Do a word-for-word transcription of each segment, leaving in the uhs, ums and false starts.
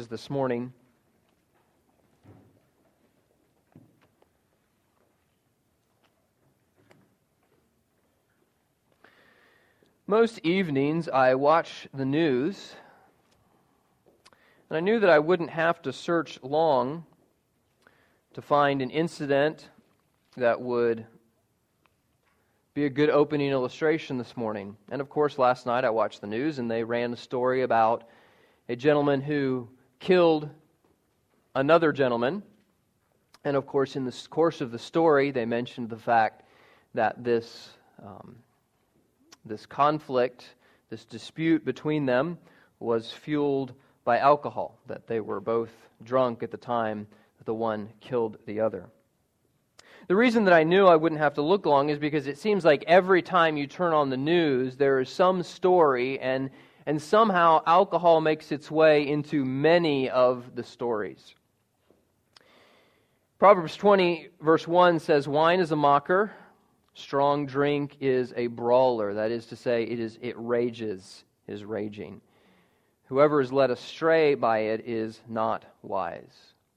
verses this morning. Most evenings I watch the news, and I knew that I wouldn't have to search long to find an incident that would be a good opening illustration this morning. And of course, last night I watched the news, and they ran a story about a gentleman who killed another gentleman. And of course, in the course of the story, they mentioned the fact that this um, this conflict, this dispute between them was fueled by alcohol, that they were both drunk at the time that the one killed the other. The reason that I knew I wouldn't have to look long is because it seems like every time you turn on the news, there is some story, and and somehow alcohol makes its way into many of the stories. Proverbs twenty, verse one says, "Wine is a mocker, strong drink is a brawler." That is to say, it is it rages, is raging. Whoever is led astray by it is not wise.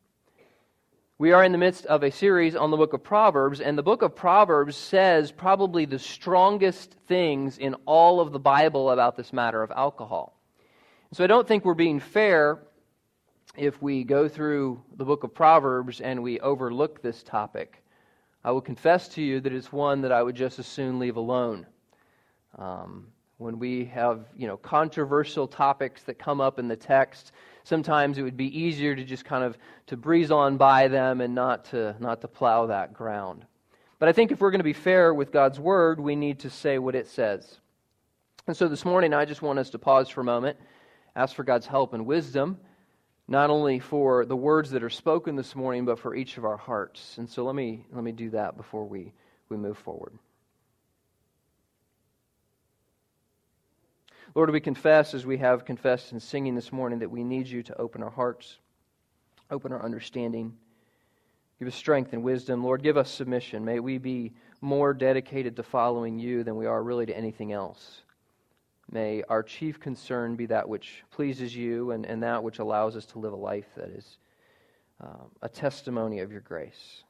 We are in the midst of a series on the book of Proverbs, and the book of Proverbs says probably the strongest things in all of the Bible about this matter of alcohol. So I don't think we're being fair if we go through the book of Proverbs and we overlook this topic. I will confess to you that it's one that I would just as soon leave alone. Um, when we have, you know, controversial topics that come up in the text, sometimes it would be easier to just kind of to breeze on by them and not to not to plow that ground. But I think if we're going to be fair with God's Word, we need to say what it says. And so this morning, I just want us to pause for a moment, ask for God's help and wisdom, not only for the words that are spoken this morning, but for each of our hearts. And so let me let me do that before we, we move forward. Lord, we confess, as we have confessed in singing this morning, that we need you to open our hearts, open our understanding, give us strength and wisdom. Lord, give us submission. May we be more dedicated to following you than we are really to anything else. May our chief concern be that which pleases you and, and that which allows us to live a life that is uh, a testimony of your grace.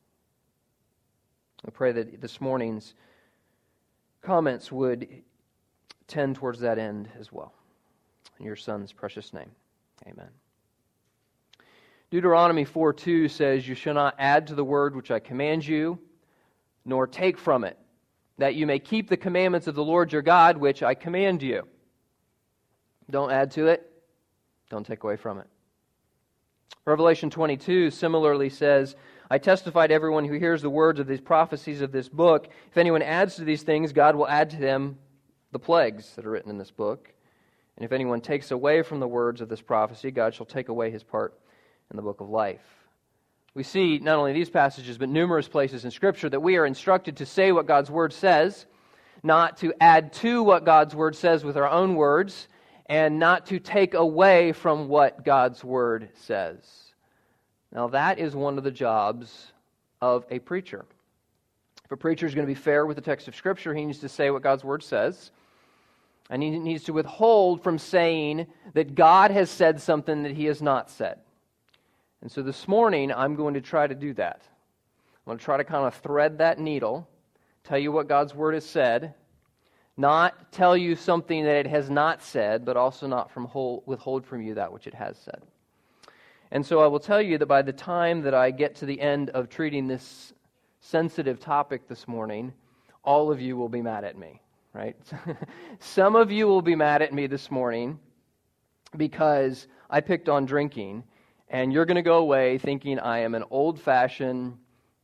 I pray that this morning's comments would tend towards that end as well. In your Son's precious name, amen. Deuteronomy four two says, "You shall not add to the word which I command you, nor take from it, that you may keep the commandments of the Lord your God, which I command you." Don't add to it. Don't take away from it. Revelation twenty-two similarly says, "I testify to everyone who hears the words of these prophecies of this book. If anyone adds to these things, God will add to them the plagues that are written in this book. And if anyone takes away from the words of this prophecy, God shall take away his part in the book of life." We see not only these passages, but numerous places in Scripture that we are instructed to say what God's Word says, not to add to what God's Word says with our own words, and not to take away from what God's Word says. Now that is one of the jobs of a preacher. If a preacher is going to be fair with the text of Scripture, he needs to say what God's Word says, and he needs to withhold from saying that God has said something that he has not said. And so this morning, I'm going to try to do that. I'm going to try to kind of thread that needle, tell you what God's Word has said, not tell you something that it has not said, but also not from whole, withhold from you that which it has said. And so I will tell you that by the time that I get to the end of treating this sensitive topic this morning, all of you will be mad at me, right? Some of you will be mad at me this morning because I picked on drinking, and you're going to go away thinking I am an old-fashioned,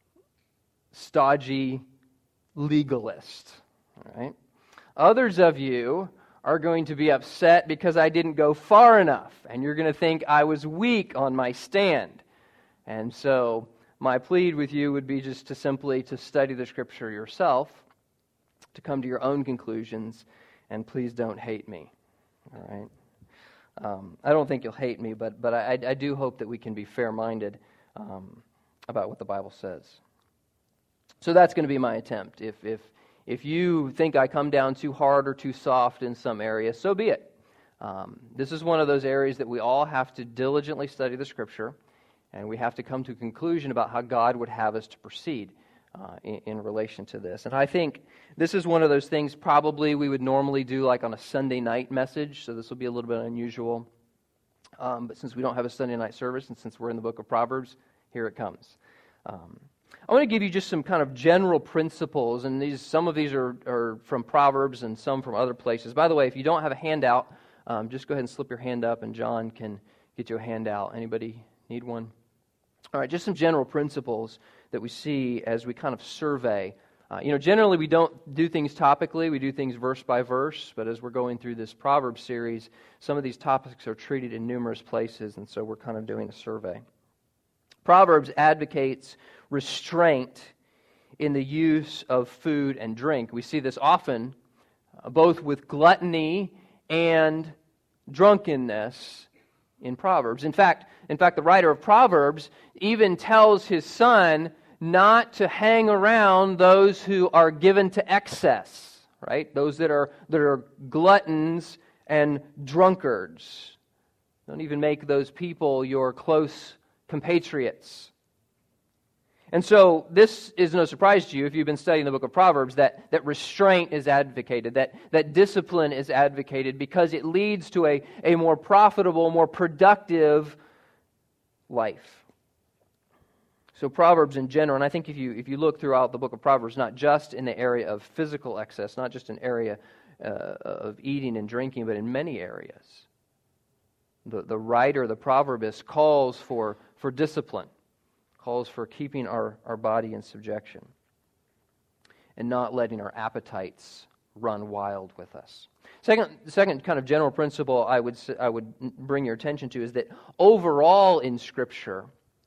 stodgy legalist, all right? Others of you are going to be upset because I didn't go far enough, and you're going to think I was weak on my stand. And so my plea with you would be just to simply to study the Scripture yourself, to come to your own conclusions, and please don't hate me. All right? Um, I don't think you'll hate me, but but I, I do hope that we can be fair-minded um, about what the Bible says. So that's going to be my attempt. If if if you think I come down too hard or too soft in some area, so be it. Um, this is one of those areas that we all have to diligently study the Scripture, and we have to come to a conclusion about how God would have us to proceed uh, in, in relation to this. And I think this is one of those things probably we would normally do like on a Sunday night message, so this will be a little bit unusual. Um, but since we don't have a Sunday night service, and since we're in the book of Proverbs, here it comes. Um, I want to give you just some kind of general principles, and these some of these are, are from Proverbs and some from other places. By the way, if you don't have a handout, um, just go ahead and slip your hand up, and John can get you a handout. Anybody need one? All right, just some general principles that we see as we kind of survey. Uh, you know, generally we don't do things topically, we do things verse by verse, but as we're going through this Proverbs series, some of these topics are treated in numerous places, and so we're kind of doing a survey. Proverbs advocates restraint in the use of food and drink. We see this often, uh, both with gluttony and drunkenness in Proverbs. In fact, in fact, the writer of Proverbs even tells his son not to hang around those who are given to excess, right? Those that are that are gluttons and drunkards. Don't even make those people your close compatriots. And so this is no surprise to you if you've been studying the book of Proverbs that, that restraint is advocated, that, that discipline is advocated because it leads to a, a more profitable, more productive life. So Proverbs in general, and I think if you if you look throughout the book of Proverbs, not just in the area of physical excess, not just an area uh, of eating and drinking, but in many areas, the, the writer, the proverbist, calls for, for discipline, calls for keeping our, our body in subjection and not letting our appetites run wild with us. Second, the second kind of general principle I would I would bring your attention to is that overall in Scripture,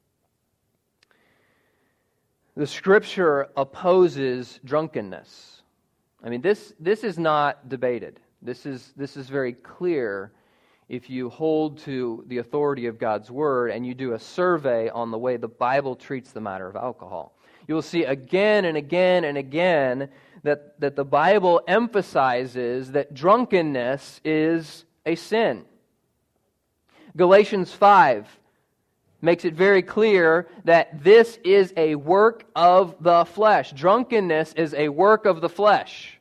the Scripture opposes drunkenness. I mean, this this is not debated. This is this is very clear if you hold to the authority of God's Word and you do a survey on the way the Bible treats the matter of alcohol. You will see again and again and again that, that the Bible emphasizes that drunkenness is a sin. Galatians five makes it very clear that this is a work of the flesh. Drunkenness is a work of the flesh.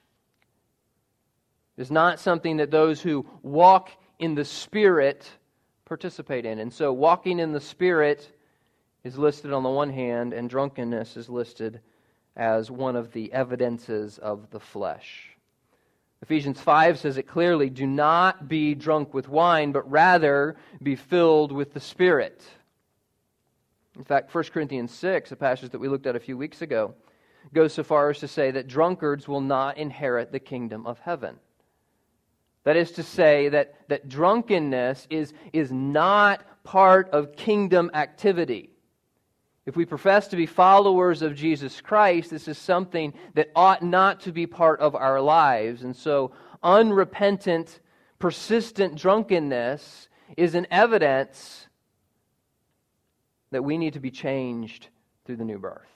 It's not something that those who walk in the Spirit participate in. And so walking in the Spirit is listed on the one hand, and drunkenness is listed as one of the evidences of the flesh. Ephesians five says it clearly, do not be drunk with wine, but rather be filled with the Spirit. In fact, First Corinthians six, a passage that we looked at a few weeks ago, goes so far as to say that drunkards will not inherit the kingdom of heaven. That is to say that, that drunkenness is, is not part of kingdom activity. If we profess to be followers of Jesus Christ, this is something that ought not to be part of our lives. And so unrepentant, persistent drunkenness is an evidence that we need to be changed through the new birth.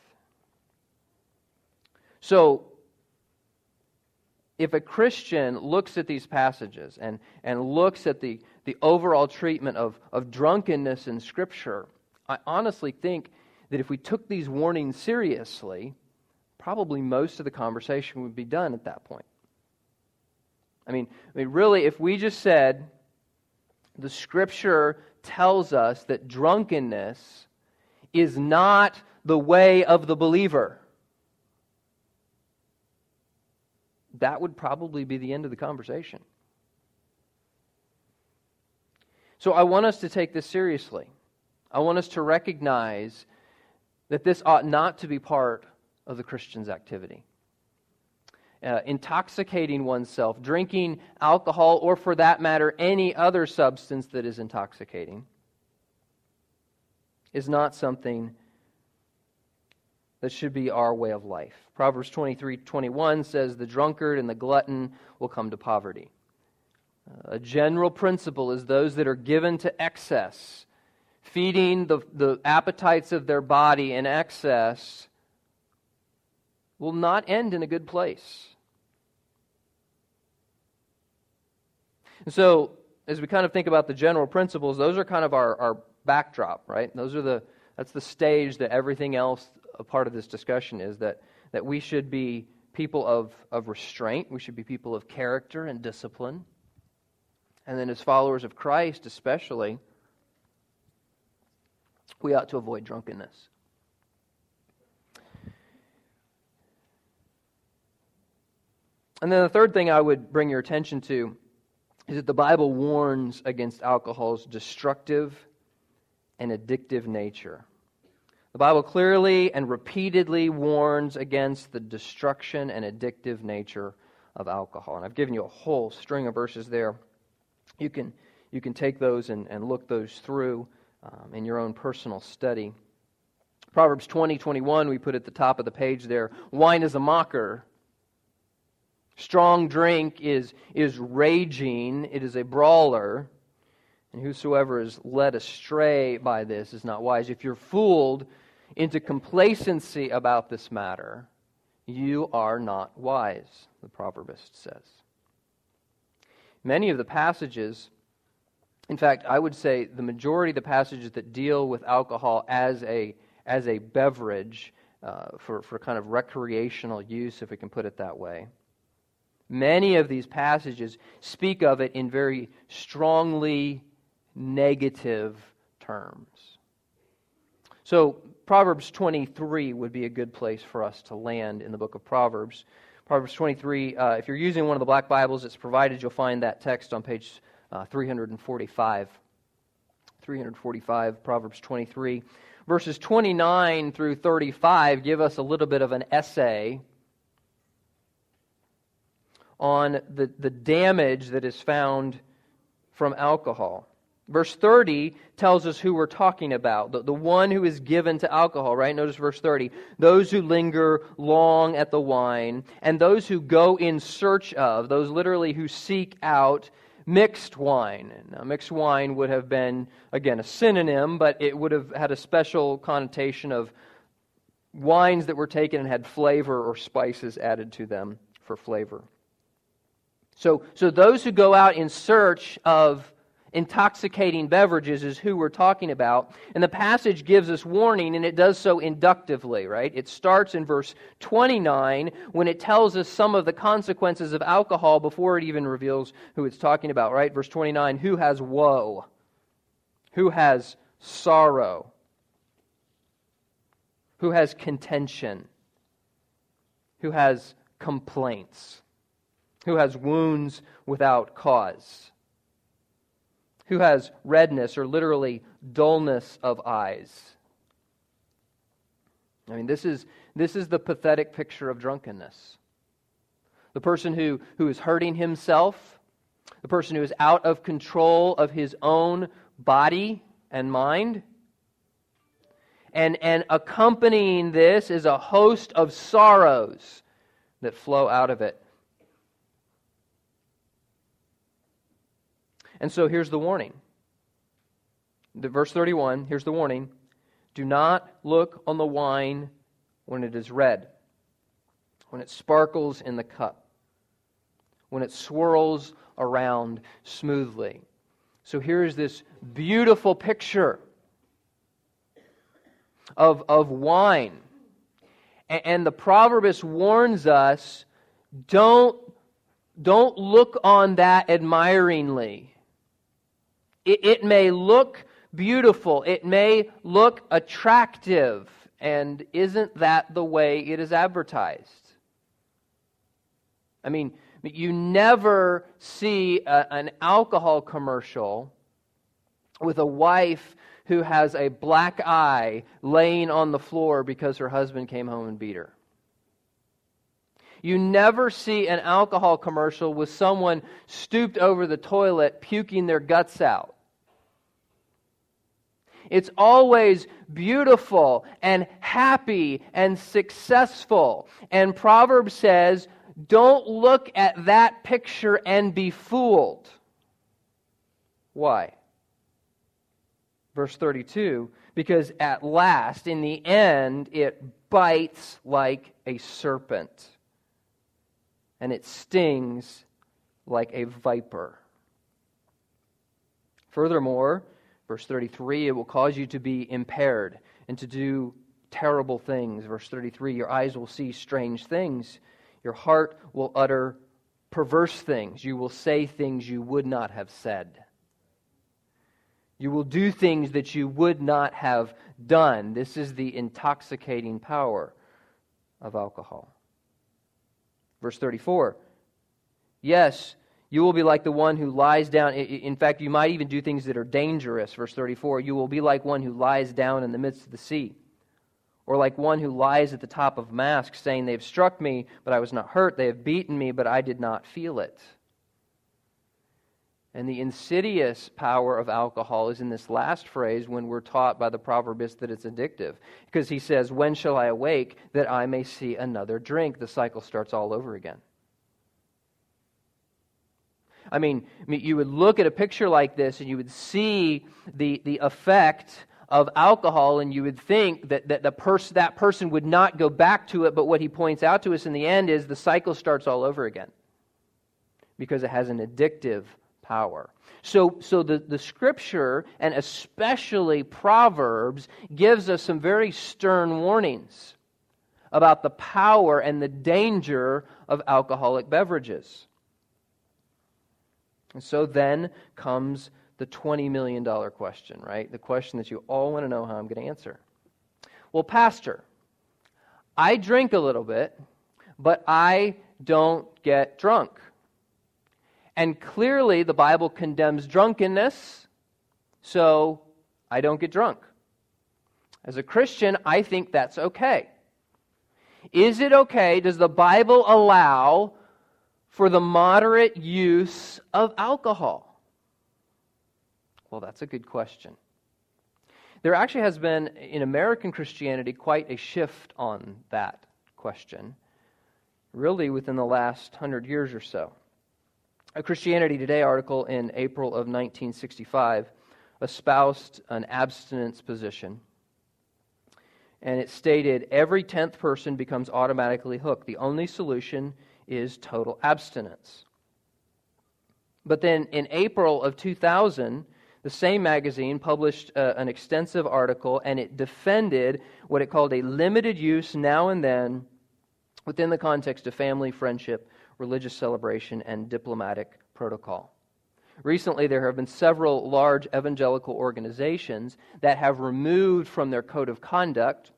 So, if a Christian looks at these passages and, and looks at the, the overall treatment of, of drunkenness in Scripture, I honestly think that if we took these warnings seriously, probably most of the conversation would be done at that point. I mean, I mean, really, if we just said, the Scripture tells us that drunkenness is not the way of the believer, that would probably be the end of the conversation. So I want us to take this seriously. I want us to recognize that this ought not to be part of the Christian's activity. Uh, intoxicating oneself, drinking alcohol, or for that matter, any other substance that is intoxicating, is not something that should be our way of life. Proverbs twenty-three twenty-one says, the drunkard and the glutton will come to poverty. Uh, a general principle is those that are given to excess, feeding the, the appetites of their body in excess, will not end in a good place. And so, as we kind of think about the general principles, those are kind of our, our backdrop, right? Those are the that's the stage that everything else, a part of this discussion is, that, that we should be people of, of restraint, we should be people of character and discipline. And then as followers of Christ especially, we ought to avoid drunkenness. And then the third thing I would bring your attention to is that the Bible warns against alcohol's destructive and addictive nature. The Bible clearly and repeatedly warns against the destruction and addictive nature of alcohol. And I've given you a whole string of verses there. You can, you can take those and, and look those through um, in your own personal study. Proverbs twenty twenty-one, we put at the top of the page there, wine is a mocker. Strong drink is, is raging, it is a brawler, and whosoever is led astray by this is not wise. If you're fooled into complacency about this matter, you are not wise, the proverbist says. Many of the passages, in fact, I would say the majority of the passages that deal with alcohol as a, as a beverage uh, for, for kind of recreational use, if we can put it that way, many of these passages speak of it in very strongly negative terms. So Proverbs twenty-three would be a good place for us to land in the book of Proverbs. Proverbs twenty-three, uh, if you're using one of the black Bibles that's provided, you'll find that text on page uh, three forty-five. three forty-five, Proverbs twenty-three. Verses twenty-nine through thirty-five give us a little bit of an essay on the, the damage that is found from alcohol. Verse thirty tells us who we're talking about, the, the one who is given to alcohol, right? Notice verse thirty. Those who linger long at the wine, and those who go in search of, those literally who seek out mixed wine. Now, mixed wine would have been, again, a synonym, but it would have had a special connotation of wines that were taken and had flavor or spices added to them for flavor. So, so those who go out in search of intoxicating beverages is who we're talking about. And the passage gives us warning, and it does so inductively, right? It starts in verse twenty-nine when it tells us some of the consequences of alcohol before it even reveals who it's talking about, right? Verse twenty-nine, who has woe? Who has sorrow? Who has contention? Who has complaints? Who has wounds without cause? Who has redness, or literally dullness of eyes? I mean, this is this is the pathetic picture of drunkenness. The person who, who is hurting himself, the person who is out of control of his own body and mind. And, and accompanying this is a host of sorrows that flow out of it. And so here's the warning. The verse thirty-one, here's the warning. Do not look on the wine when it is red, when it sparkles in the cup, when it swirls around smoothly. So here's this beautiful picture of, of wine. And, and the proverbist warns us, don't, don't look on that admiringly. It, it may look beautiful. It may look attractive. And isn't that the way it is advertised? I mean, you never see a, an alcohol commercial with a wife who has a black eye laying on the floor because her husband came home and beat her. You never see an alcohol commercial with someone stooped over the toilet puking their guts out. It's always beautiful and happy and successful. And Proverbs says, don't look at that picture and be fooled. Why? Verse thirty-two, because at last, in the end, it bites like a serpent, and it stings like a viper. Furthermore, verse thirty-three, it will cause you to be impaired and to do terrible things. Verse thirty-three, your eyes will see strange things. Your heart will utter perverse things. You will say things you would not have said. You will do things that you would not have done. This is the intoxicating power of alcohol. Verse thirty-four, yes, you will be like the one who lies down. In fact, you might even do things that are dangerous. Verse thirty-four, you will be like one who lies down in the midst of the sea, or like one who lies at the top of masks, saying, they have struck me, but I was not hurt. They have beaten me, but I did not feel it. And the insidious power of alcohol is in this last phrase when we're taught by the proverbist that it's addictive. Because he says, when shall I awake that I may see another drink? The cycle starts all over again. I mean, I mean you would look at a picture like this and you would see the, the effect of alcohol, and you would think that, that the pers- that person would not go back to it, but what he points out to us in the end is the cycle starts all over again because it has an addictive power. So, so the, the Scripture, and especially Proverbs, gives us some very stern warnings about the power and the danger of alcoholic beverages. And so then comes the twenty million dollars question, right? The question that you all want to know how I'm going to answer. Well, Pastor, I drink a little bit, but I don't get drunk. And clearly the Bible condemns drunkenness, so I don't get drunk. As a Christian, I think that's okay. Is it okay? Does the Bible allow for the moderate use of alcohol? Well, that's a good question. There actually has been, in American Christianity, quite a shift on that question, really within the last hundred years or so. A Christianity Today article in April of nineteen sixty-five espoused an abstinence position, and it stated, every tenth person becomes automatically hooked. The only solution is total abstinence. But then in April of two thousand, the same magazine published uh, an extensive article, and it defended what it called a limited use now and then within the context of family, friendship, religious celebration, and diplomatic protocol. Recently, there have been several large evangelical organizations that have removed from their code of conduct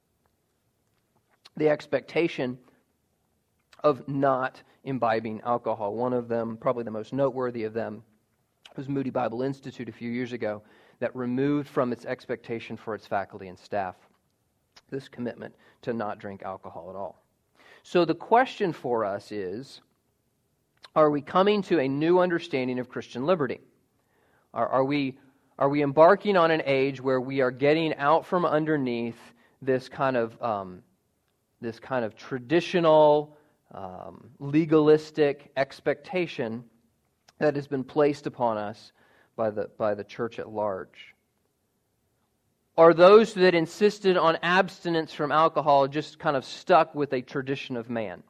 the expectation of not imbibing alcohol. One of them, probably the most noteworthy of them, was Moody Bible Institute a few years ago, that removed from its expectation for its faculty and staff this commitment to not drink alcohol at all. So the question for us is, are we coming to a new understanding of Christian liberty? Are, are we are we embarking on an age where we are getting out from underneath this kind of um, this kind of traditional, um, legalistic expectation that has been placed upon us by the by the church at large? Are those that insisted on abstinence from alcohol just kind of stuck with a tradition of man?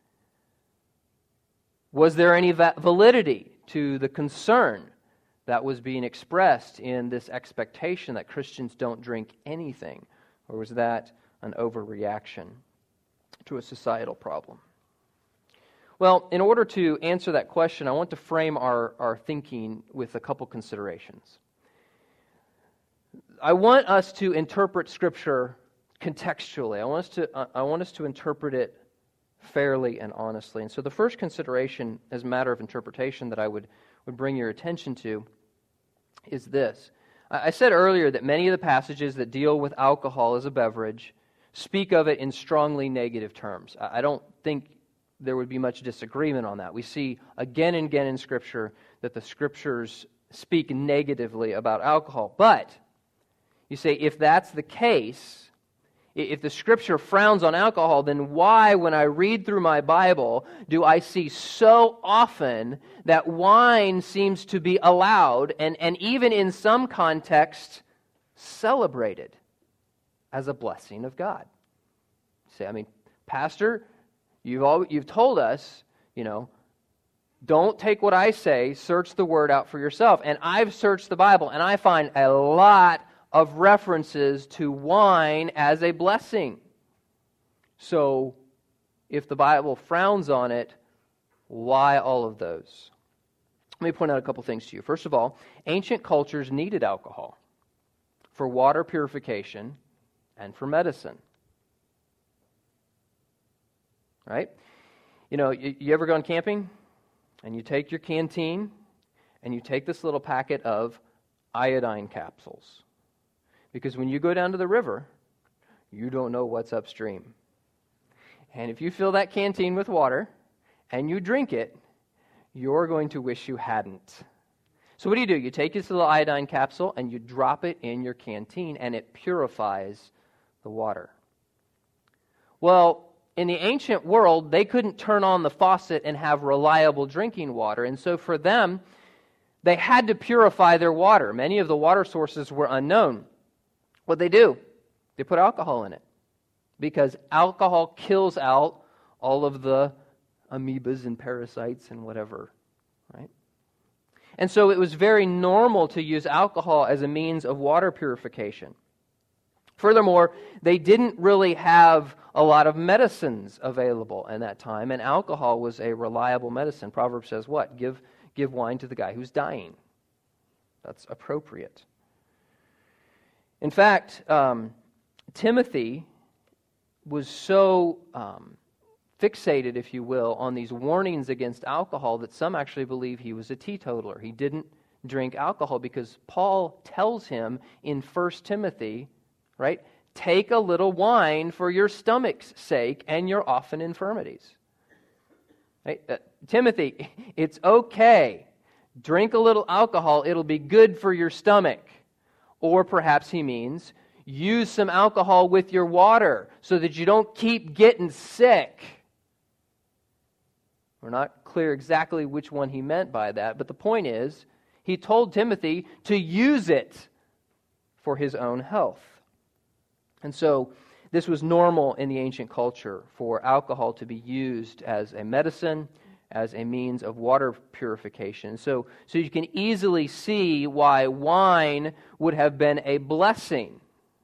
Was there any va- validity to the concern that was being expressed in this expectation that Christians don't drink anything? Or was that an overreaction to a societal problem? Well, in order to answer that question, I want to frame our, our thinking with a couple considerations. I want us to interpret Scripture contextually. I want us to, I want us to interpret it fairly and honestly. And so the first consideration as a matter of interpretation that I would, would bring your attention to is this. I said earlier that many of the passages that deal with alcohol as a beverage speak of it in strongly negative terms. I don't think there would be much disagreement on that. We see again and again in Scripture that the Scriptures speak negatively about alcohol. But you say, if that's the case, if the Scripture frowns on alcohol, then why, when I read through my Bible, do I see so often that wine seems to be allowed and, and even in some contexts celebrated as a blessing of God? You say, I mean, Pastor, You've all, you've told us, you know, Don't take what I say, search the Word out for yourself. And I've searched the Bible, and I find a lot of references to wine as a blessing. So, if the Bible frowns on it, why all of those? Let me point out a couple things to you. First of all, ancient cultures needed alcohol for water purification and for medicine. Right? You know, you, you ever gone camping? And you take your canteen, and you take this little packet of iodine capsules. Because when you go down to the river, you don't know what's upstream. And if you fill that canteen with water, and you drink it, you're going to wish you hadn't. So what do you do? You take this little iodine capsule, and you drop it in your canteen, and it purifies the water. Well, in the ancient world, they couldn't turn on the faucet and have reliable drinking water. And so for them, they had to purify their water. Many of the water sources were unknown. What they do? They put alcohol in it. Because alcohol kills out all of the amoebas and parasites and whatever. Right? And so it was very normal to use alcohol as a means of water purification. Furthermore, they didn't really have a lot of medicines available in that time, and alcohol was a reliable medicine. Proverbs says what? Give, give wine to the guy who's dying. That's appropriate. In fact, um, Timothy was so um, fixated, if you will, on these warnings against alcohol that some actually believe he was a teetotaler. He didn't drink alcohol because Paul tells him in First Timothy, right? Take a little wine for your stomach's sake and your often infirmities. Right? Uh, Timothy, it's okay. Drink a little alcohol. It'll be good for your stomach. Or perhaps he means use some alcohol with your water so that you don't keep getting sick. We're not clear exactly which one he meant by that, but the point is, he told Timothy to use it for his own health. And so this was normal in the ancient culture for alcohol to be used as a medicine, as a means of water purification. So, so you can easily see why wine would have been a blessing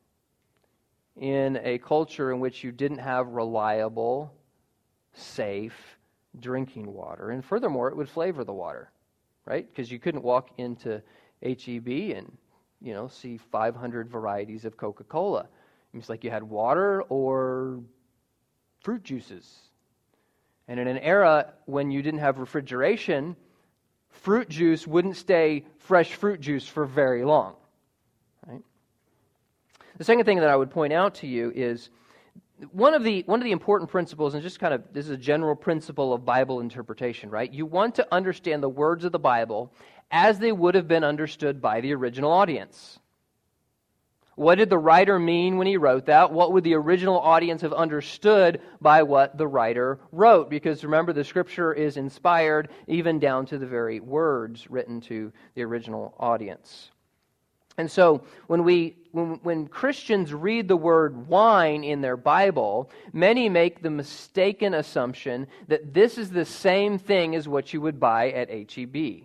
in a culture in which you didn't have reliable, safe drinking water. And furthermore, it would flavor the water, right? Because you couldn't walk into H E B and, you know, see five hundred varieties of Coca-Cola. It's like you had water or fruit juices. And in an era when you didn't have refrigeration, fruit juice wouldn't stay fresh fruit juice for very long. Right? The second thing that I would point out to you is one of the one of the important principles, and just kind of this is a general principle of Bible interpretation, right? You want to understand the words of the Bible as they would have been understood by the original audience. What did the writer mean when he wrote that? What would the original audience have understood by what the writer wrote? Because remember, the Scripture is inspired even down to the very words written to the original audience. And so when we when, when Christians read the word wine in their Bible, many make the mistaken assumption that this is the same thing as what you would buy at H E B.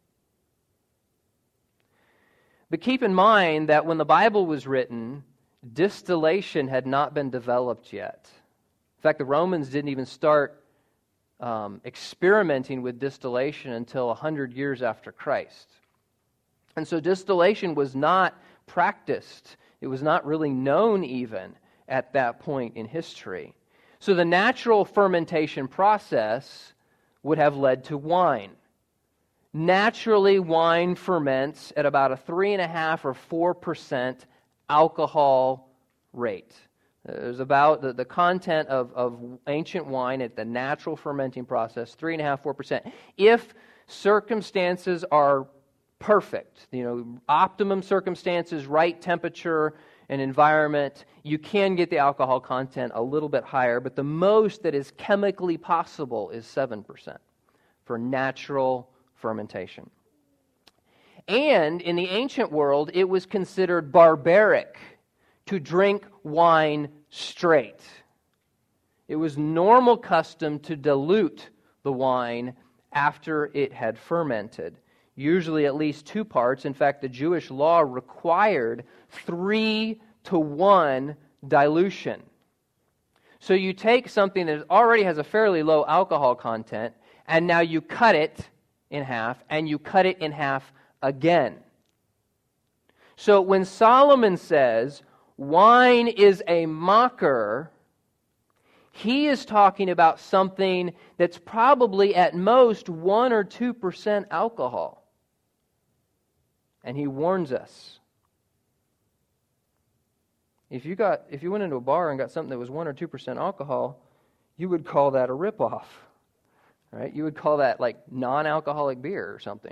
But keep in mind that when the Bible was written, distillation had not been developed yet. In fact, the Romans didn't even start um, experimenting with distillation until one hundred years after Christ. And so distillation was not practiced. It was not really known even at that point in history. So the natural fermentation process would have led to wine. Naturally, wine ferments at about a three and a half or four percent alcohol rate. There's about the, the content of, of ancient wine at the natural fermenting process, three and a half, four percent. If circumstances are perfect, you know, optimum circumstances, right temperature and environment, you can get the alcohol content a little bit higher, but the most that is chemically possible is seven percent for natural fermentation. And in the ancient world, it was considered barbaric to drink wine straight. It was normal custom to dilute the wine after it had fermented. Usually at least two parts. In fact, the Jewish law required three to one dilution. So you take something that already has a fairly low alcohol content, and now you cut it in half, and you cut it in half again. So when Solomon says, wine is a mocker, he is talking about something that's probably at most one or two percent alcohol. And he warns us. If you got, if you went into a bar and got something that was one or two percent alcohol, you would call that a ripoff, right? You would call that like non-alcoholic beer or something.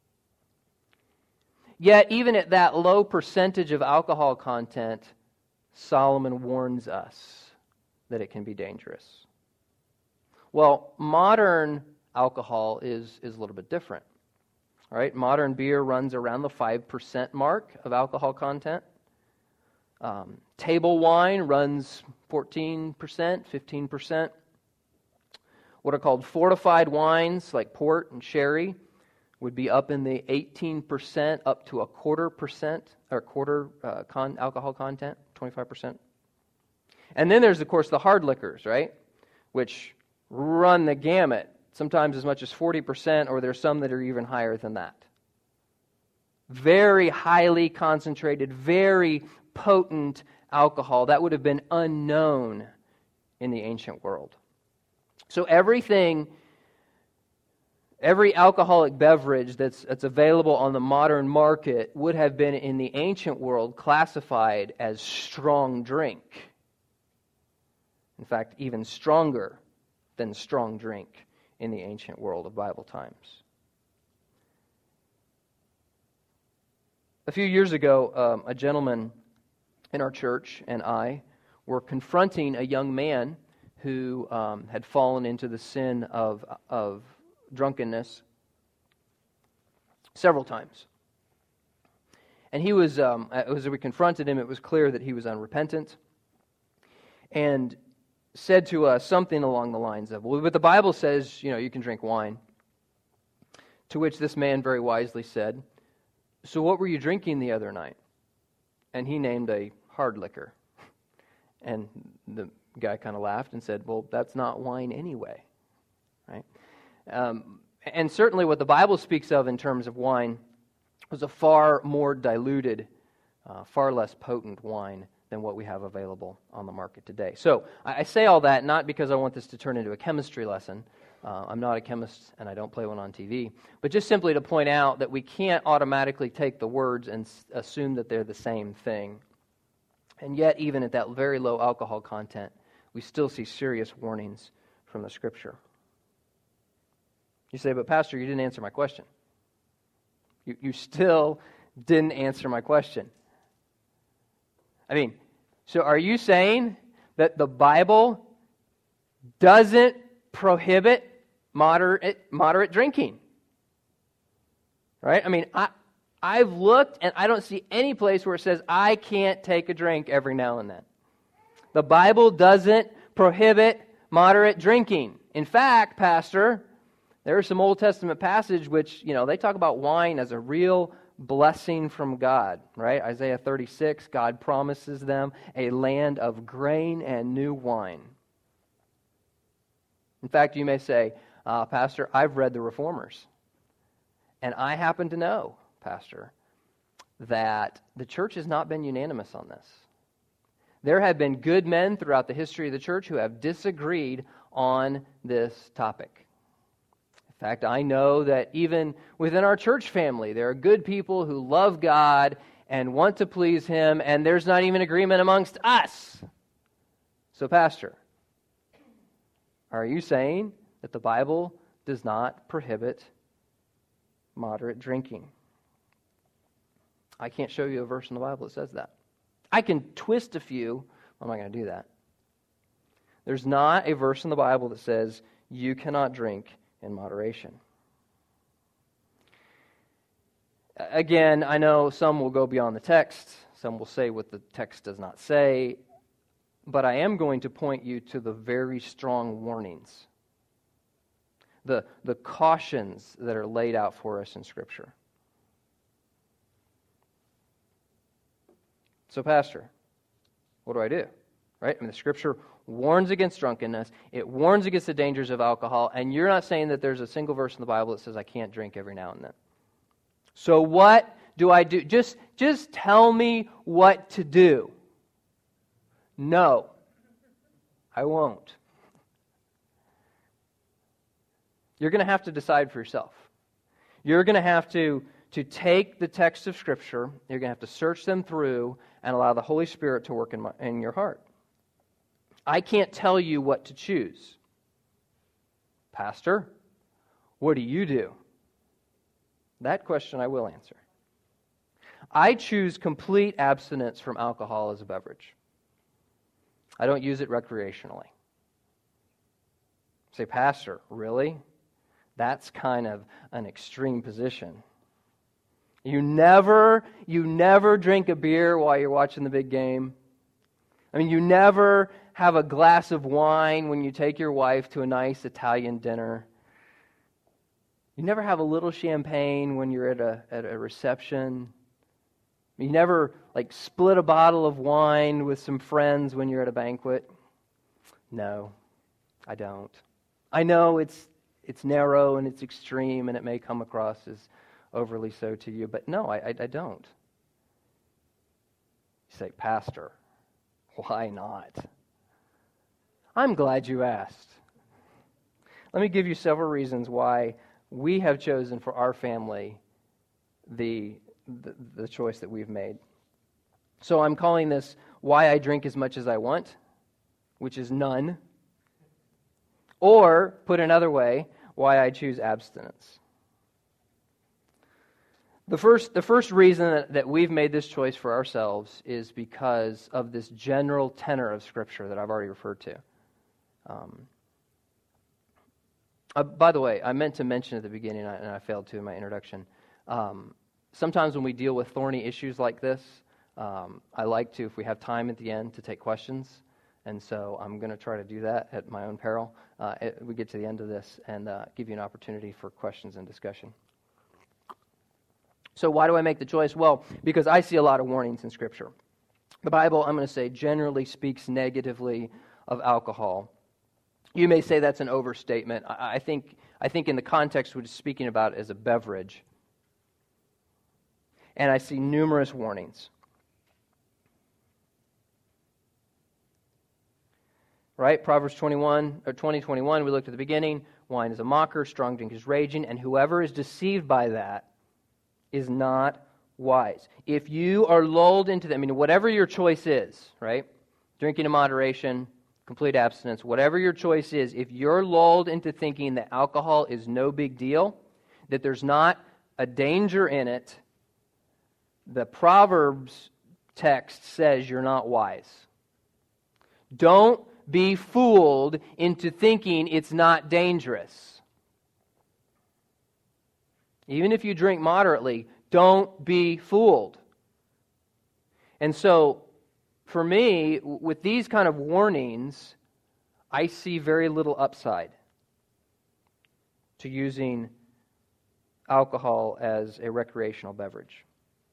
Yet, even at that low percentage of alcohol content, Solomon warns us that it can be dangerous. Well, modern alcohol is, is a little bit different. All right, modern beer runs around the five percent mark of alcohol content. Um, table wine runs fourteen percent, fifteen percent. What are called fortified wines, like port and sherry, would be up in the eighteen percent, up to a quarter percent, or quarter uh, con- alcohol content, twenty-five percent. And then there's, of course, the hard liquors, right, which run the gamut, sometimes as much as forty percent, or there's some that are even higher than that. Very highly concentrated, very potent alcohol that would have been unknown in the ancient world. So everything, every alcoholic beverage that's, that's available on the modern market would have been in the ancient world classified as strong drink. In fact, even stronger than strong drink in the ancient world of Bible times. A few years ago, um, a gentleman in our church and I were confronting a young man who um, had fallen into the sin of, of drunkenness several times. And he was, um, as we confronted him, it was clear that he was unrepentant, and said to us something along the lines of, well, but the Bible says, you know, you can drink wine. To which this man very wisely said, so what were you drinking the other night? And he named a hard liquor. And the guy kind of laughed and said, well, that's not wine anyway, right? Um, and certainly what the Bible speaks of in terms of wine was a far more diluted, uh, far less potent wine than what we have available on the market today. So I, I say all that not because I want this to turn into a chemistry lesson. Uh, I'm not a chemist and I don't play one on T V, but just simply to point out that we can't automatically take the words and s- assume that they're the same thing. And yet, even at that very low alcohol content, we still see serious warnings from the Scripture. You say, but Pastor, you didn't answer my question. You, you still didn't answer my question. I mean, so are you saying that the Bible doesn't prohibit moderate moderate drinking? Right? I mean, I, I've looked and I don't see any place where it says I can't take a drink every now and then. The Bible doesn't prohibit moderate drinking. In fact, Pastor, there's some Old Testament passage which, you know, they talk about wine as a real blessing from God, right? Isaiah thirty-six, God promises them a land of grain and new wine. In fact, you may say, uh, Pastor, I've read the Reformers. And I happen to know, Pastor, that the church has not been unanimous on this. There have been good men throughout the history of the church who have disagreed on this topic. In fact, I know that even within our church family, there are good people who love God and want to please Him, and there's not even agreement amongst us. So, Pastor, are you saying that the Bible does not prohibit moderate drinking? I can't show you a verse in the Bible that says that. I can twist a few. I'm not going to do that. There's not a verse in the Bible that says you cannot drink in moderation. Again, I know some will go beyond the text. Some will say what the text does not say. But I am going to point you to the very strong warnings. the, the cautions that are laid out for us in Scripture. So, Pastor, what do I do? Right? I mean, the Scripture warns against drunkenness. It warns against the dangers of alcohol. And you're not saying that there's a single verse in the Bible that says I can't drink every now and then. So what do I do? Just, just tell me what to do. No, I won't. You're going to have to decide for yourself. You're going to have to, to take the text of Scripture, you're going to have to search them through and allow the Holy Spirit to work in, my, in your heart. I can't tell you what to choose. Pastor, what do you do? That question I will answer. I choose complete abstinence from alcohol as a beverage. I don't use it recreationally. Say, Pastor, really? That's kind of an extreme position. You never, you never drink a beer while you're watching the big game. I mean, you never have a glass of wine when you take your wife to a nice Italian dinner. You never have a little champagne when you're at a at a reception. You never like split a bottle of wine with some friends when you're at a banquet. No, I don't. I know it's it's narrow and it's extreme and it may come across as overly so to you, but no, I, I, I don't. You say, Pastor, why not? I'm glad you asked. Let me give you several reasons why we have chosen for our family the, the, the choice that we've made. So I'm calling this Why I Drink as Much as I Want, which is none. Or, put another way, Why I Choose Abstinence. The first, the first reason that, that we've made this choice for ourselves is because of this general tenor of Scripture that I've already referred to. Um, uh, by the way, I meant to mention at the beginning, and I failed to in my introduction, um, sometimes when we deal with thorny issues like this, um, I like to, if we have time at the end, to take questions. And so I'm going to try to do that at my own peril. Uh, it, we get to the end of this and uh, give you an opportunity for questions and discussion. So why do I make the choice? Well, because I see a lot of warnings in Scripture. The Bible, I'm going to say, generally speaks negatively of alcohol. You may say that's an overstatement. I, I think I think in the context we're speaking about it as a beverage. And I see numerous warnings. Right? Proverbs twenty-one or twenty twenty-one, we looked at the beginning. Wine is a mocker, strong drink is raging, and whoever is deceived by that is not wise. If you are lulled into that, I mean, whatever your choice is, right? Drinking in moderation, complete abstinence, whatever your choice is, if you're lulled into thinking that alcohol is no big deal, that there's not a danger in it, the Proverbs text says you're not wise. Don't be fooled into thinking it's not dangerous. Even if you drink moderately, don't be fooled. And so, for me, with these kind of warnings, I see very little upside to using alcohol as a recreational beverage.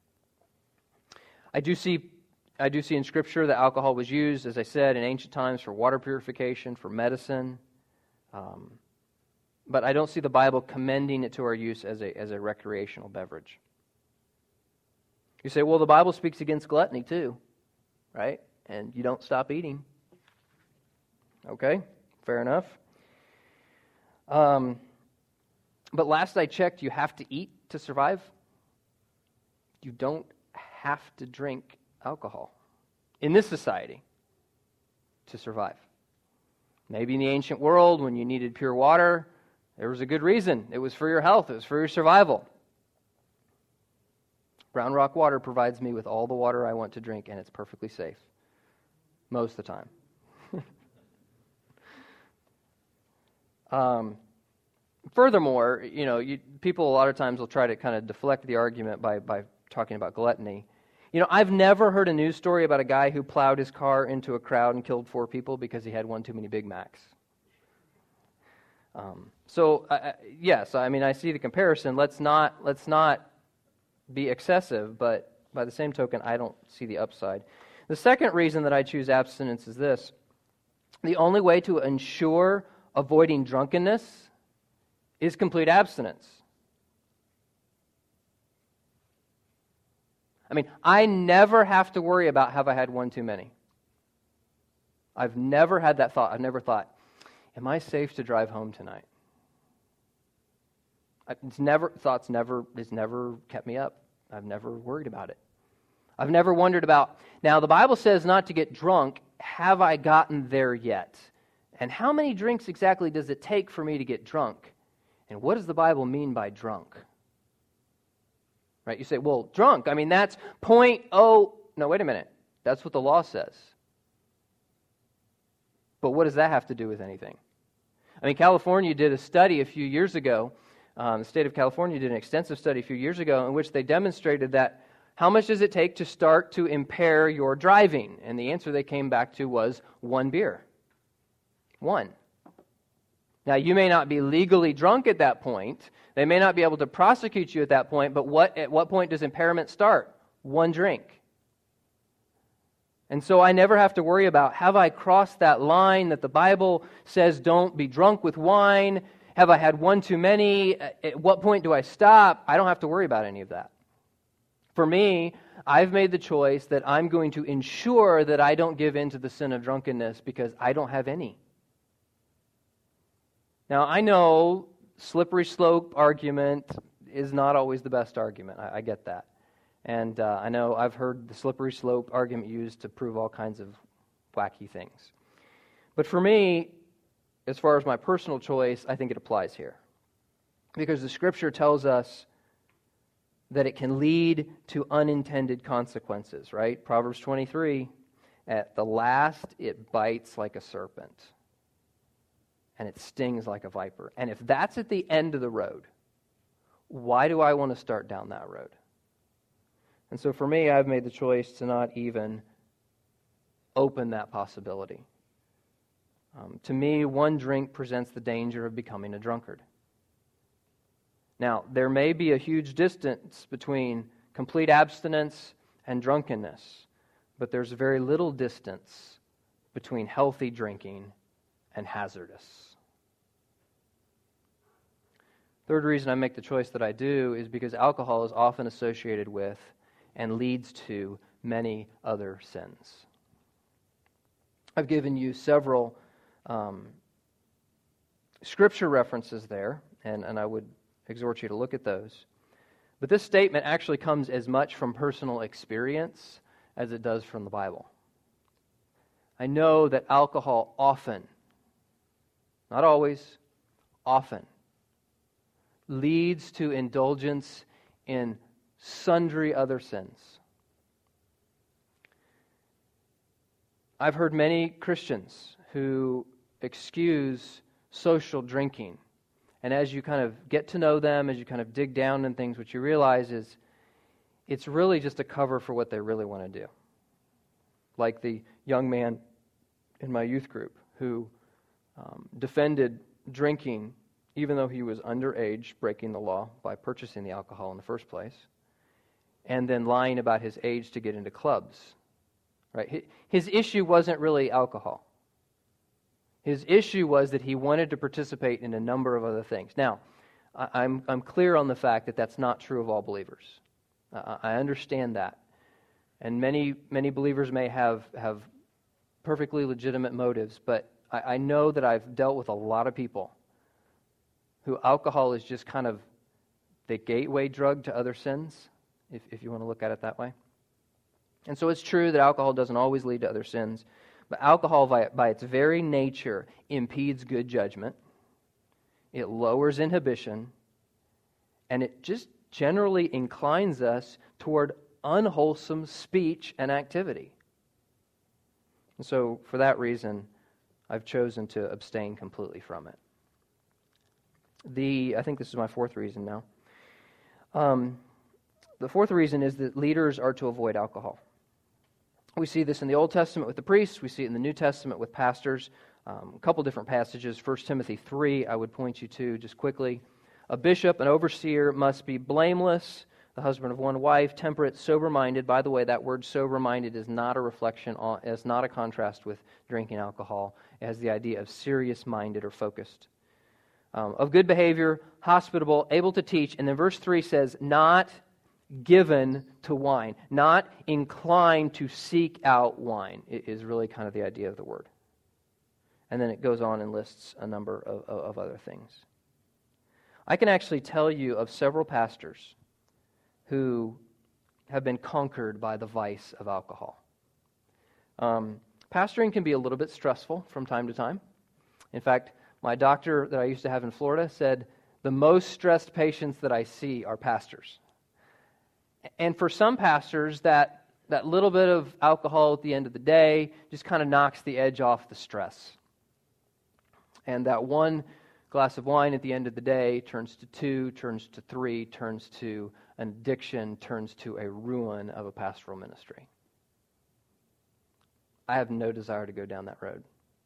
I do see I do see in Scripture that alcohol was used, as I said, in ancient times for water purification, for medicine. Um, but I don't see the Bible commending it to our use as a, as a recreational beverage. You say, well, the Bible speaks against gluttony too, right? And you don't stop eating. Okay, fair enough. Um, but last I checked, you have to eat to survive. You don't have to drink alcohol in this society to survive. Maybe in the ancient world, when you needed pure water, there was a good reason. It was for your health. It was for your survival. Brown Rock water provides me with all the water I want to drink, and it's perfectly safe. Most of the time. um, furthermore, you know, you, people a lot of times will try to kind of deflect the argument by, by talking about gluttony. You know, I've never heard a news story about a guy who plowed his car into a crowd and killed four people because he had one too many Big Macs. Um, so, uh, yes, I mean, I see the comparison. Let's not, let's not be excessive, but by the same token, I don't see the upside. The second reason that I choose abstinence is this. The only way to ensure avoiding drunkenness is complete abstinence. I mean, I never have to worry about, have I had one too many? I've never had that thought. I've never thought, am I safe to drive home tonight? It's never, thoughts never, it's never kept me up. I've never worried about it. I've never wondered about, now the Bible says not to get drunk. Have I gotten there yet? And how many drinks exactly does it take for me to get drunk? And what does the Bible mean by drunk? Right? You say, well, drunk, I mean, that's point oh, no, wait a minute. That's what the law says. But what does that have to do with anything? I mean, California did a study a few years ago. Um, the state of California did an extensive study a few years ago in which they demonstrated that how much does it take to start to impair your driving? And the answer they came back to was one beer. One. Now, you may not be legally drunk at that point. They may not be able to prosecute you at that point, but what at what point does impairment start? One drink. And so I never have to worry about, have I crossed that line that the Bible says don't be drunk with wine? Have I had one too many? At what point do I stop? I don't have to worry about any of that. For me, I've made the choice that I'm going to ensure that I don't give in to the sin of drunkenness because I don't have any. Now, I know slippery slope argument is not always the best argument. I, I get that. And uh, I know I've heard the slippery slope argument used to prove all kinds of wacky things. But for me, as far as my personal choice, I think it applies here. Because the Scripture tells us that it can lead to unintended consequences, right? Proverbs twenty-three, at the last it bites like a serpent, and it stings like a viper. And if that's at the end of the road, why do I want to start down that road? And so for me, I've made the choice to not even open that possibility. Um, to me, one drink presents the danger of becoming a drunkard. Now, there may be a huge distance between complete abstinence and drunkenness, but there's very little distance between healthy drinking and hazardous. Third reason I make the choice that I do is because alcohol is often associated with and leads to many other sins. I've given you several um, scripture references there, and, and I would exhort you to look at those. But this statement actually comes as much from personal experience as it does from the Bible. I know that alcohol often, not always, often, leads to indulgence in sundry other sins. I've heard many Christians who excuse social drinking. And as you kind of get to know them, as you kind of dig down in things, what you realize is it's really just a cover for what they really want to do. Like the young man in my youth group who um, defended drinking even though he was underage, breaking the law by purchasing the alcohol in the first place, and then lying about his age to get into clubs. Right? His issue wasn't really alcohol. His issue was that he wanted to participate in a number of other things. Now, I'm I'm clear on the fact that that's not true of all believers. I understand that. And many many believers may have, have perfectly legitimate motives, but I, I know that I've dealt with a lot of people who alcohol is just kind of the gateway drug to other sins, if, if you want to look at it that way. And so it's true that alcohol doesn't always lead to other sins, but alcohol by, by its very nature impedes good judgment. It lowers inhibition, and it just generally inclines us toward unwholesome speech and activity. And so for that reason, I've chosen to abstain completely from it. The I think this is my fourth reason now. Um, the fourth reason is that leaders are to avoid alcohol. We see this in the Old Testament with the priests. We see it in the New Testament with pastors. Um, a couple different passages. First Timothy three, I would point you to just quickly. A bishop, an overseer, must be blameless, the husband of one wife, temperate, sober-minded. By the way, that word sober-minded is not a reflection on, is not a contrast with drinking alcohol. It has the idea of serious-minded or focused. Um, of good behavior, hospitable, able to teach. And then verse three says, not given to wine, not inclined to seek out wine, it is really kind of the idea of the word. And then it goes on and lists a number of, of, of other things. I can actually tell you of several pastors who have been conquered by the vice of alcohol. Um, pastoring can be a little bit stressful from time to time. In fact, my doctor that I used to have in Florida said, the most stressed patients that I see are pastors. And for some pastors, that, that little bit of alcohol at the end of the day just kind of knocks the edge off the stress. And that one glass of wine at the end of the day turns to two, turns to three, turns to an addiction, turns to a ruin of a pastoral ministry. I have no desire to go down that road.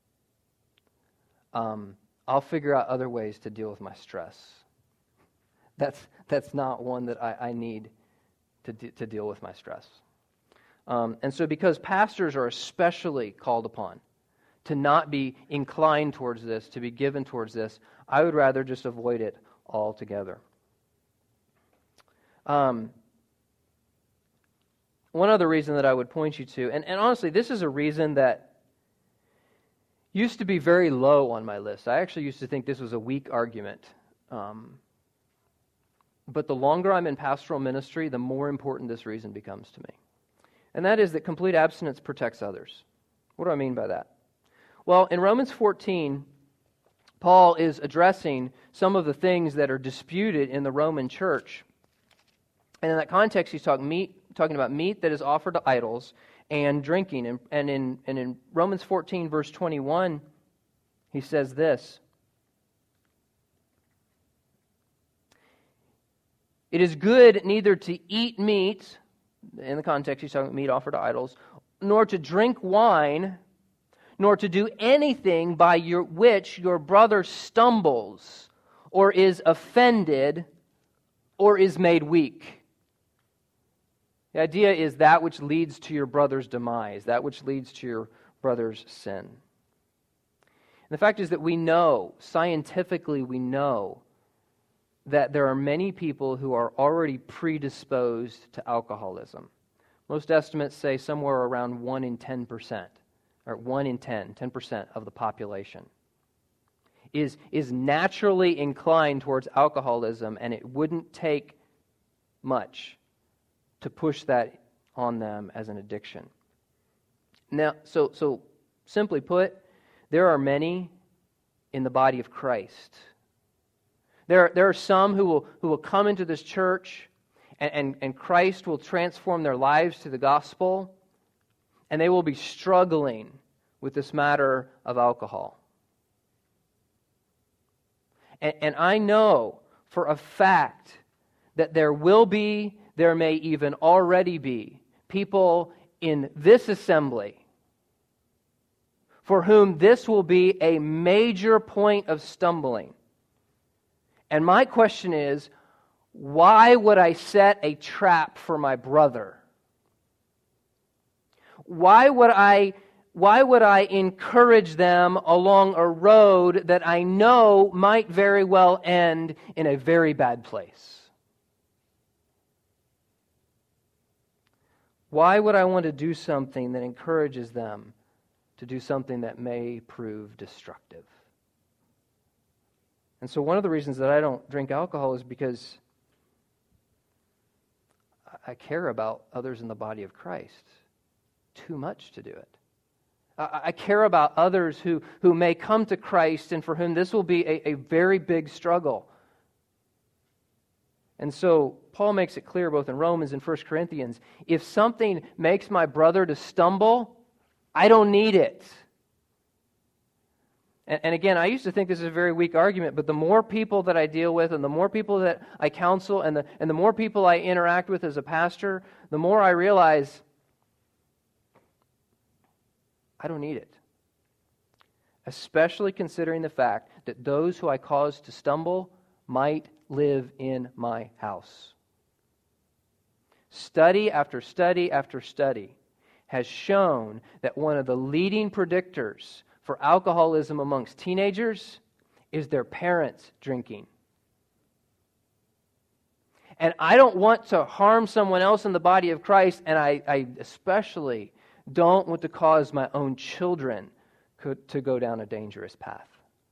Um, I'll figure out other ways to deal with my stress. That's that's not one that I, I need to de- to deal with my stress. Um, and so because pastors are especially called upon to not be inclined towards this, to be given towards this, I would rather just avoid it altogether. Um, one other reason that I would point you to, and, and honestly, this is a reason that used to be very low on my list. I actually used to think this was a weak argument. Um, but the longer I'm in pastoral ministry, the more important this reason becomes to me. And that is that complete abstinence protects others. What do I mean by that? Well, in Romans fourteen, Paul is addressing some of the things that are disputed in the Roman church. And in that context, he's talking, meat, talking about meat that is offered to idols and drinking. And, and, in, and in Romans fourteen, verse twenty-one, he says this. It is good neither to eat meat, in the context he's talking about meat offered to idols, nor to drink wine, nor to do anything by your, which your brother stumbles, or is offended, or is made weak. The idea is that which leads to your brother's demise, that which leads to your brother's sin. And the fact is that we know, scientifically we know, that there are many people who are already predisposed to alcoholism. Most estimates say somewhere around one in ten percent, or one in ten, ten percent of the population is, is naturally inclined towards alcoholism, and it wouldn't take much to push that on them as an addiction. Now, so so simply put, there are many in the body of Christ. There, there are some who will who will come into this church, and, and, and Christ will transform their lives to the gospel, and they will be struggling with this matter of alcohol. And, and I know for a fact that there will be, there may even already be, people in this assembly for whom this will be a major point of stumbling. And my question is, why would I set a trap for my brother? Why would I, why would I encourage them along a road that I know might very well end in a very bad place? Why would I want to do something that encourages them to do something that may prove destructive? And so one of the reasons that I don't drink alcohol is because I care about others in the body of Christ too much to do it. I care about others who, who may come to Christ and for whom this will be a, a very big struggle. And so Paul makes it clear both in Romans and First Corinthians, if something makes my brother to stumble, I don't need it. And, and again, I used to think this is a very weak argument, but the more people that I deal with and the more people that I counsel and the, and the more people I interact with as a pastor, the more I realize I don't need it. especially considering the fact that those who I cause to stumble might live in my house. Study after study after study has shown that one of the leading predictors for alcoholism amongst teenagers is their parents drinking. And I don't want to harm someone else in the body of Christ, and I, I especially don't want to cause my own children to go down a dangerous path.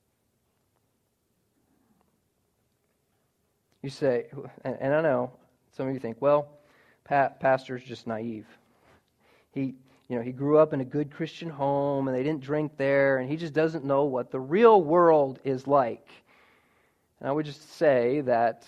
You say, and, and I know some of you think, well, pa- pastor's just naive. He, you know, he grew up in a good Christian home, and they didn't drink there, and he just doesn't know what the real world is like. And I would just say that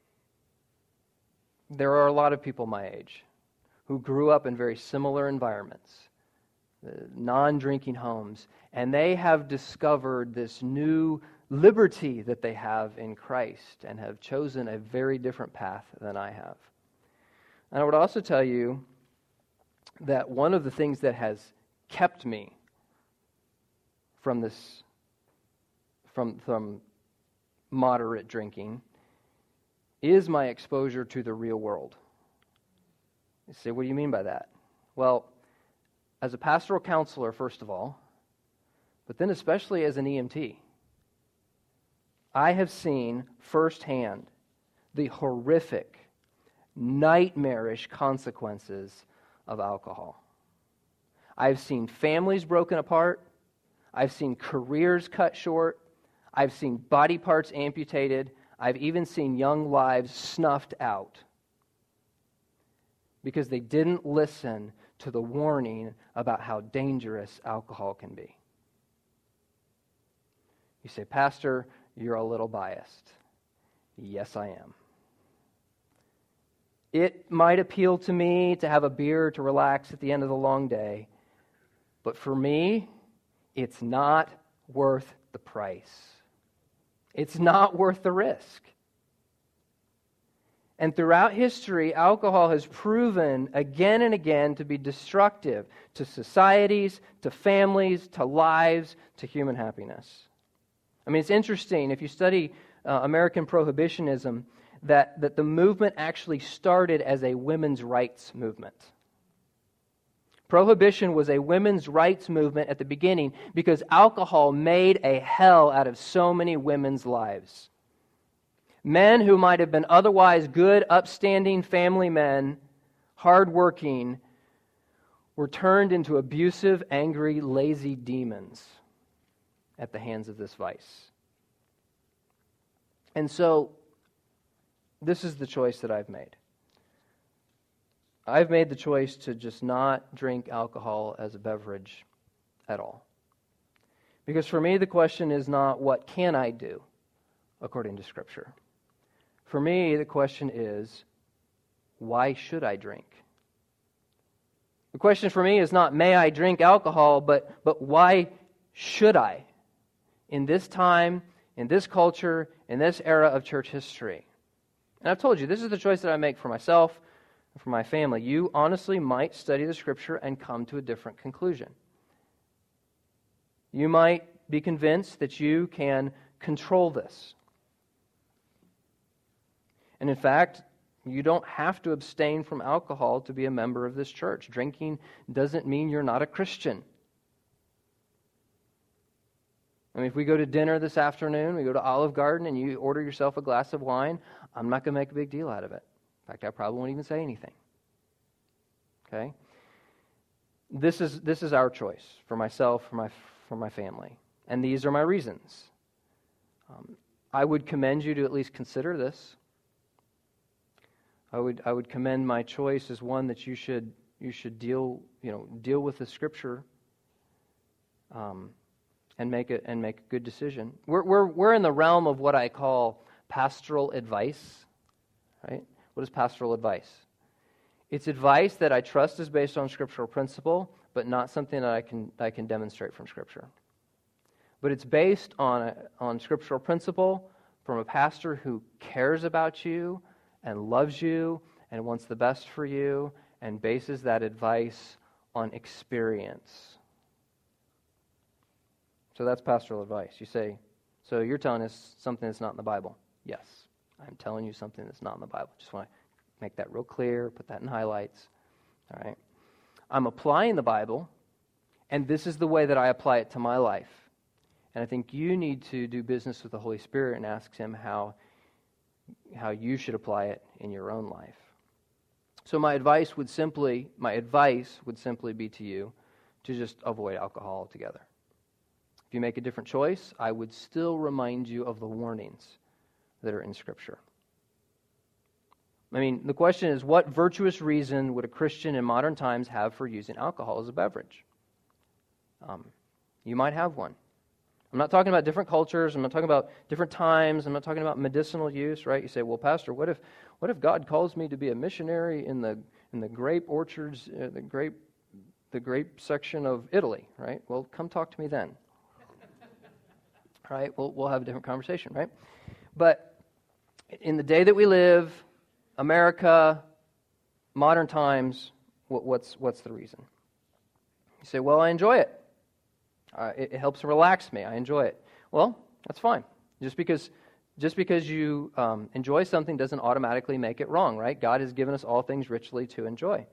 there are a lot of people my age who grew up in very similar environments, non-drinking homes, and they have discovered this new liberty that they have in Christ and have chosen a very different path than I have. And I would also tell you that one of the things that has kept me from this, from, from moderate drinking is my exposure to the real world. You say, what do you mean by that? Well, as a pastoral counselor, first of all, but then especially as an E M T, I have seen firsthand the horrific, nightmarish consequences of alcohol. I've seen families broken apart. I've seen careers cut short. I've seen body parts amputated. I've even seen young lives snuffed out because they didn't listen to the warning about how dangerous alcohol can be. You say, Pastor, you're a little biased. Yes, I am. It might appeal to me to have a beer to relax at the end of the long day, but for me, it's not worth the price. It's not worth the risk. And throughout history, alcohol has proven again and again to be destructive to societies, to families, to lives, to human happiness. I mean, it's interesting, if you study uh, American prohibitionism, that, that the movement actually started as a women's rights movement. Prohibition was a women's rights movement at the beginning because alcohol made a hell out of so many women's lives. Men who might have been otherwise good, upstanding family men, hardworking, were turned into abusive, angry, lazy demons at the hands of this vice. And so, this is the choice that I've made. I've made the choice to just not drink alcohol as a beverage at all. Because for me, the question is not, what can I do according to Scripture? For me, the question is, why should I drink? The question for me is not, may I drink alcohol, but, but why should I? In this time, in this culture, in this era of church history. And I've told you, this is the choice that I make for myself and for my family. You honestly might study the Scripture and come to a different conclusion. You might be convinced that you can control this. And in fact, you don't have to abstain from alcohol to be a member of this church. Drinking doesn't mean you're not a Christian. I mean, if we go to dinner this afternoon, we go to Olive Garden, and you order yourself a glass of wine, I'm not going to make a big deal out of it. In fact, I probably won't even say anything. Okay? This is this is our choice for myself, for my for my family, and these are my reasons. Um, I would commend you to at least consider this. I would I would commend my choice as one that you should you should deal you know deal with the Scripture. Um, and make a and make a good decision. We're we're we're in the realm of what I call pastoral advice, right? What is pastoral advice? It's advice that I trust is based on scriptural principle, but not something that I can that I can demonstrate from Scripture. But it's based on a, on scriptural principle from a pastor who cares about you and loves you and wants the best for you and bases that advice on experience. So that's pastoral advice. You say, so you're telling us something that's not in the Bible. Yes, I'm telling you something that's not in the Bible. Just want to make that real clear, put that in highlights. All right. I'm applying the Bible, and this is the way that I apply it to my life. And I think you need to do business with the Holy Spirit and ask Him how, how you should apply it in your own life. So my advice would simply, my advice would simply be to you to just avoid alcohol altogether. If you make a different choice, I would still remind you of the warnings that are in Scripture. I mean, the question is, what virtuous reason would a Christian in modern times have for using alcohol as a beverage? Um, you might have one. I'm not talking about different cultures. I'm not talking about different times. I'm not talking about medicinal use, right? You say, well, Pastor, what if what if God calls me to be a missionary in the in the grape orchards, uh, the grape the grape section of Italy, right? Well, come talk to me then. Right? We'll we'll have a different conversation, right? But in the day that we live, America, modern times, what, what's what's the reason? You say, well, I enjoy it. Uh, it, it helps relax me. I enjoy it. Well, that's fine. Just because just because you um, enjoy something doesn't automatically make it wrong, right? God has given us all things richly to enjoy.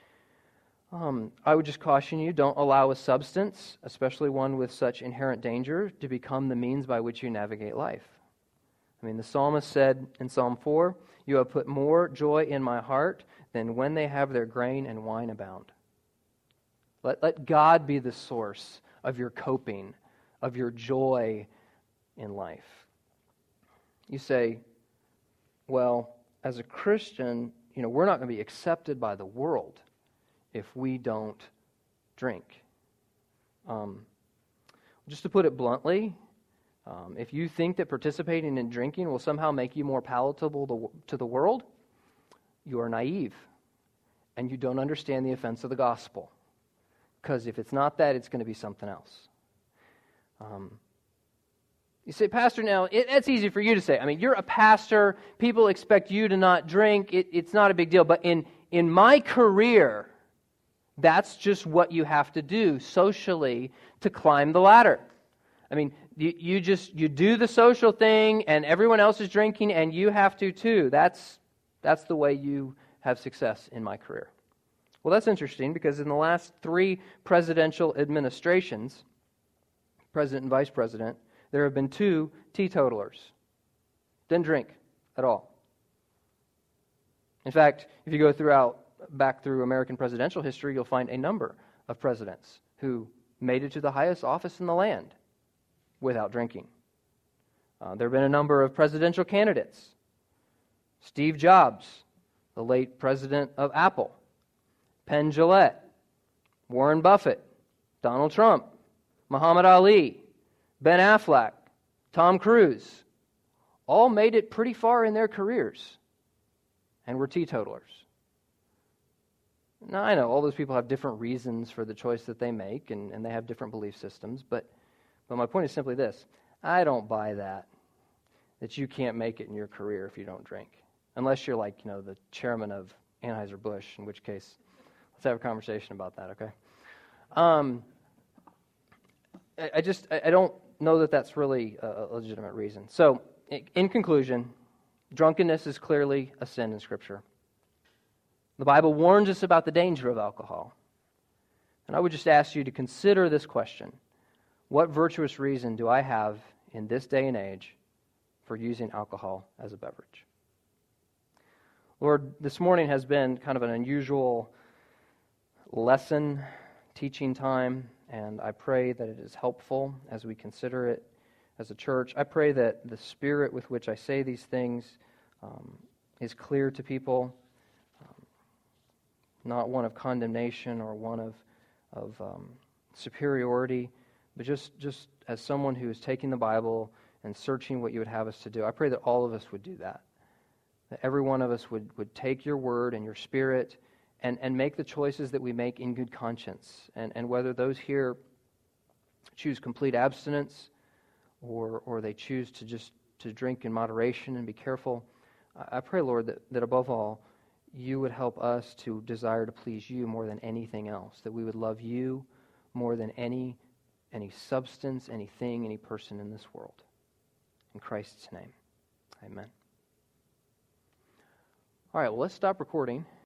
Um, I would just caution you, don't allow a substance, especially one with such inherent danger, to become the means by which you navigate life. I mean, the psalmist said in Psalm four, "You have put more joy in my heart than when they have their grain and wine abound." Let, let God be the source of your coping, of your joy in life. You say, well, as a Christian, you know, we're not going to be accepted by the world if we don't drink. Um, just to put it bluntly, um, if you think that participating in drinking will somehow make you more palatable to, to the world, you are naive, and you don't understand the offense of the gospel. Because if it's not that, it's going to be something else. Um, you say, Pastor, now, it, it's easy for you to say. I mean, you're a pastor. People expect you to not drink. It, it's not a big deal. But in, in my career, that's just what you have to do socially to climb the ladder. I mean, you, you just, you do the social thing, and everyone else is drinking, and you have to too. That's, that's the way you have success in my career. Well, that's interesting because in the last three presidential administrations, president and vice president, there have been two teetotalers. Didn't drink at all. In fact, if you go throughout back through American presidential history, you'll find a number of presidents who made it to the highest office in the land without drinking. Uh, there have been a number of presidential candidates. Steve Jobs, the late president of Apple. Penn Jillette, Warren Buffett, Donald Trump, Muhammad Ali, Ben Affleck, Tom Cruise, all made it pretty far in their careers and were teetotalers. Now, I know all those people have different reasons for the choice that they make, and, and they have different belief systems, but, but my point is simply this. I don't buy that, that you can't make it in your career if you don't drink, unless you're like, you know, the chairman of Anheuser-Busch, in which case, let's have a conversation about that, okay? Um, I, I just, I, I don't know that that's really a, a legitimate reason. So, in, in conclusion, drunkenness is clearly a sin in Scripture. The Bible warns us about the danger of alcohol. And I would just ask you to consider this question. What virtuous reason do I have in this day and age for using alcohol as a beverage? Lord, this morning has been kind of an unusual lesson, teaching time, and I pray that it is helpful as we consider it as a church. I pray that the spirit with which I say these things um, is clear to people, um, not one of condemnation or one of, of um, superiority, but just, just as someone who is taking the Bible and searching what you would have us to do. I pray that all of us would do that, that every one of us would, would take your word and your spirit And, and make the choices that we make in good conscience. And, and whether those here choose complete abstinence or or they choose to just to drink in moderation and be careful, I, I pray, Lord, that, that above all, you would help us to desire to please you more than anything else, that we would love you more than any any substance, anything, any person in this world. In Christ's name, amen. All right, well, let's stop recording.